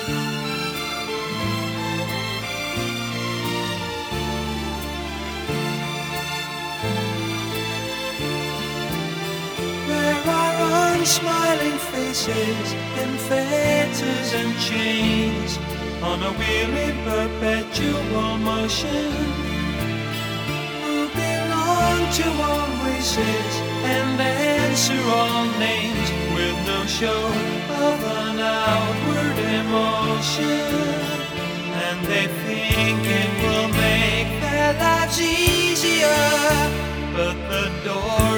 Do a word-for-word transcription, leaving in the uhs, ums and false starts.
There are unsmiling faces in fetters and chains, on a wheel in perpetual motion, who belong to all races and answer all names with no show of an outward emotion. And they think it will make their lives easier, but the door